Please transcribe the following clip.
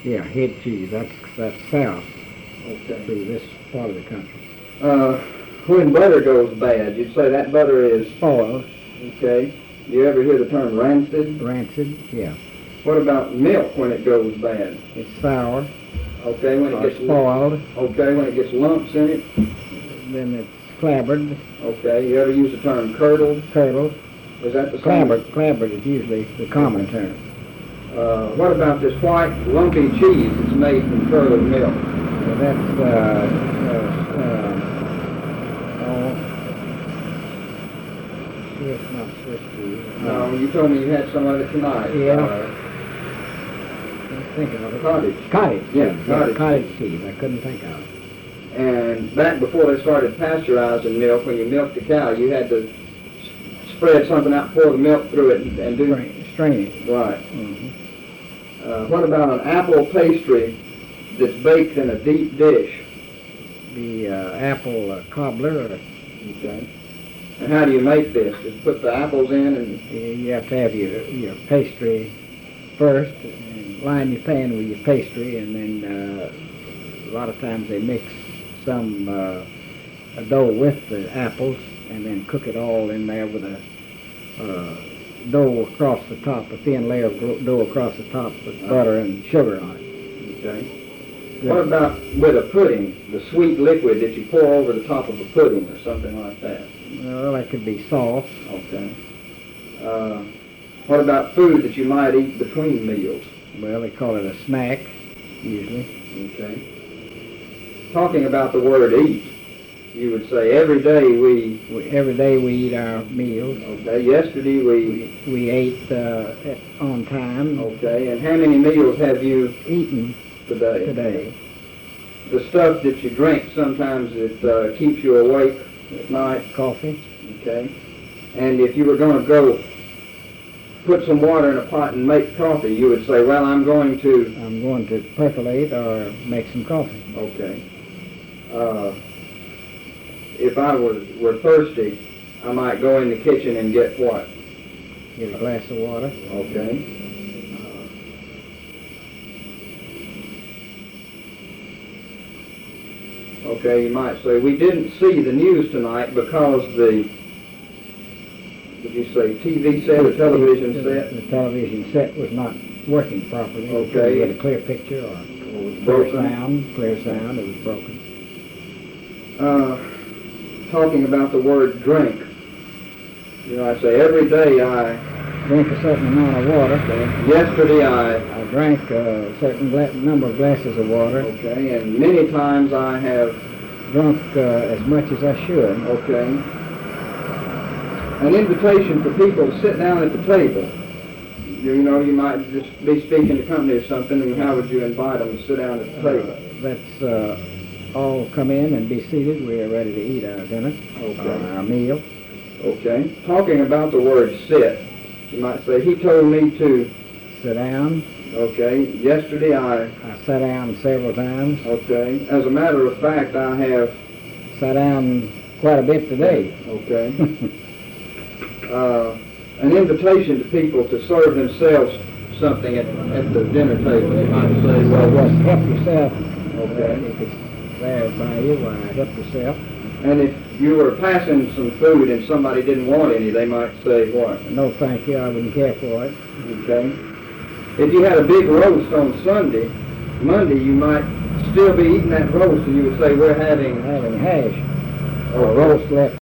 Yeah, head cheese. That's south Okay. through this part of the country. When butter goes bad, you'd say that butter is Spoiled, okay. Do you ever hear the term rancid? rancid. Yeah, What about milk when it goes bad? it's sour Okay, when it or gets spoiled. okay, when it gets lumps in it. Then it's clabbered, Okay, you ever use the term curdled? curdled. Is that the same? Clabbered is usually the common term. What about this white lumpy cheese that's made from curdled milk? So that's Swiss, not Swiss cheese. No, you told me you had some of it tonight. Yeah. I'm thinking of it. Cottage. Yeah, cheese. cottage cheese. I couldn't think of it. And back before they started pasteurizing milk, when you milked a cow, you had to spread something out, pour the milk through it, and do... Strain it. Right. Mm-hmm. What about an apple pastry that's baked in a deep dish? The apple cobbler. Okay. And how do you make this? Just put the apples in and... You have to have your pastry first, and line your pan with your pastry, and then a lot of times they mix some a dough with the apples, and then cook it all in there with a dough across the top, a thin layer of dough across the top with butter and sugar on it. Okay. What about with a pudding, the sweet liquid that you pour over the top of a pudding or something like that? Well, that could be sauce. Okay. What about food that you might eat between meals? Well, they call it a snack, usually. Okay. Talking about the word eat, you would say every day Every day we eat our meals. okay, yesterday We ate on time. okay, and how many meals have you Eaten today. The stuff that you drink, sometimes it keeps you awake at night, Coffee. okay? And if you were going to go put some water in a pot and make coffee, you would say, well, I'm going to percolate or make some coffee. okay. If I were thirsty, I might go in the kitchen and get what? Get a glass of water. Okay. Okay, you might say, we didn't see the news tonight because did you say TV set or television set? The television set was not working properly. Okay. We had a clear picture or clear sound, it was broken. Talking about the word drink, you know, I say every day I Drink a certain amount of water. yesterday I I drank a certain number of glasses of water. okay, and many times I have Drunk as much as I should. okay. An invitation for people to sit down at the table. You know, you might just be speaking to company or something, and how would you invite them to sit down at the table? Let's all come in and be seated. We are ready to eat our dinner, our meal. Okay. Talking about the word sit, you might say, he told me to Sit down. okay. Yesterday I sat down several times. okay. As a matter of fact, I have Sat down quite a bit today. okay. An invitation to people to serve themselves something at the dinner table. You might say, Well, well, just help yourself. okay. If it's there by you, why, help yourself. And if you were passing some food and somebody didn't want any, they might say what? No, thank you. I wouldn't care for it. Okay. If you had a big roast on Monday, you might still be eating that roast, and you would say, we're having Having hash or roast left